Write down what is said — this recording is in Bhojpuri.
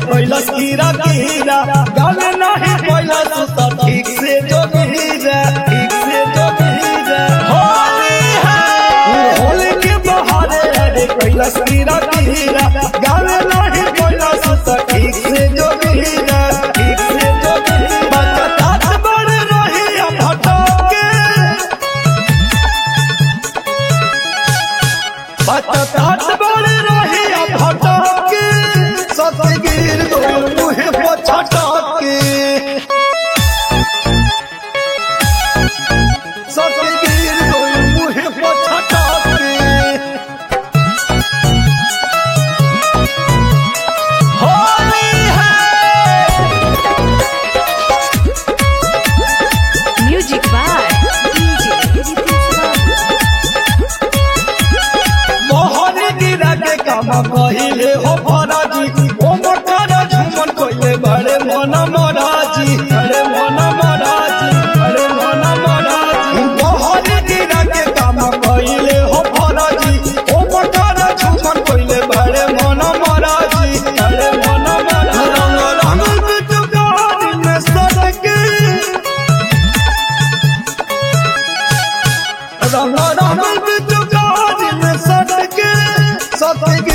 कैलस कीरा कीरा गावे नहीं कैलस तो ठीक से जो गिरा ठीक से जो गिरा होली है होली के बहारे रे कैलस कीरा कीरा गावे नहीं कैलस तो ठीक से जो गिरा ठीक से जो गिरा तात बड़ रही भटके तात बड़ रही भटके सतगिर मुहे पछटके सतगिर मुहे पछटके होली है म्यूजिक बाय डीजे मोहन गिरा के काम कहिले हो फराजी ओ मकर झुमन कोइले बड़े मन मराजी अरे मन मराजी अरे मन मराजी मोहन गिरा के काम कहिले हो फराजी ओ मकर झुमन कोइले बड़े मन मराजी अरे मन मराजी रंग रंग बिचुकारी में सटके रंग रंग बिचुकारी में सटके सतगिर